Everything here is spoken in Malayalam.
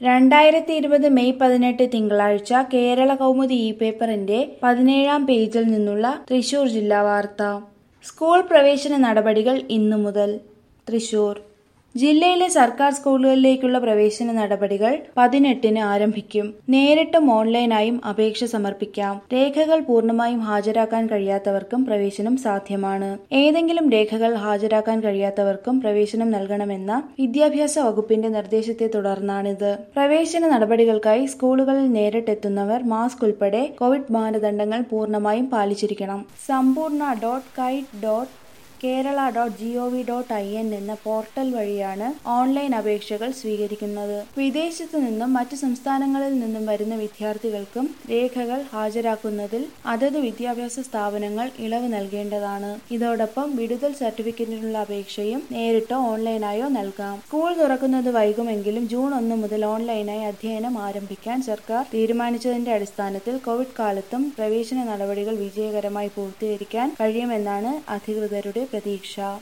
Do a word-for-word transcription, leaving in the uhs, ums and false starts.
രണ്ടായിരത്തി ഇരുപത് മെയ് പതിനെട്ട് തിങ്കളാഴ്ച കേരള കൗമുദി ഇ പേപ്പറിന്റെ പതിനേഴാം പേജിൽ നിന്നുള്ള തൃശൂർ ജില്ലാ വാർത്ത. സ്കൂൾ പ്രവേശന നടപടികൾ ഇന്നു മുതൽ. തൃശൂർ ജില്ലയിലെ സർക്കാർ സ്കൂളുകളിലേക്കുള്ള പ്രവേശന നടപടികൾ പതിനെട്ടിന് ആരംഭിക്കും. നേരിട്ടും ഓൺലൈനായും അപേക്ഷ സമർപ്പിക്കാം. രേഖകൾ പൂർണ്ണമായും ഹാജരാക്കാൻ കഴിയാത്തവർക്കും പ്രവേശനം സാധ്യമാണ്. ഏതെങ്കിലും രേഖകൾ ഹാജരാക്കാൻ കഴിയാത്തവർക്കും പ്രവേശനം നൽകണമെന്ന വിദ്യാഭ്യാസ വകുപ്പിന്റെ നിർദ്ദേശത്തെ തുടർന്നാണിത്. പ്രവേശന നടപടികൾക്കായി സ്കൂളുകളിൽ നേരിട്ടെത്തുന്നവർ മാസ്ക് ഉൾപ്പെടെ കോവിഡ് മാനദണ്ഡങ്ങൾ പൂർണ്ണമായും പാലിച്ചിരിക്കണം. Sampoorna dot kite dot Kerala dot G O V dot I N എന്ന പോർട്ടൽ വഴിയാണ് ഓൺലൈൻ അപേക്ഷകൾ സ്വീകരിക്കുന്നത്. വിദേശത്തു നിന്നും മറ്റു സംസ്ഥാനങ്ങളിൽ നിന്നും വരുന്ന വിദ്യാർത്ഥികൾക്കും രേഖകൾ ഹാജരാക്കുന്നതിൽ അതത് വിദ്യാഭ്യാസ സ്ഥാപനങ്ങൾ ഇളവ് നൽകേണ്ടതാണ്. ഇതോടൊപ്പം വിടുതൽ സർട്ടിഫിക്കറ്റിനുള്ള അപേക്ഷയും നേരിട്ടോ ഓൺലൈനായോ നൽകാം. സ്കൂൾ തുറക്കുന്നത് വൈകുമെങ്കിലും ജൂൺ ഒന്ന് മുതൽ ഓൺലൈനായി അധ്യയനം ആരംഭിക്കാൻ സർക്കാർ തീരുമാനിച്ചതിന്റെ അടിസ്ഥാനത്തിൽ കോവിഡ് കാലത്തും പ്രവേശന നടപടികൾ വിജയകരമായി പൂർത്തീകരിക്കാൻ കഴിയുമെന്നാണ് അധികൃതരുടെ പ്രതീക്ഷ.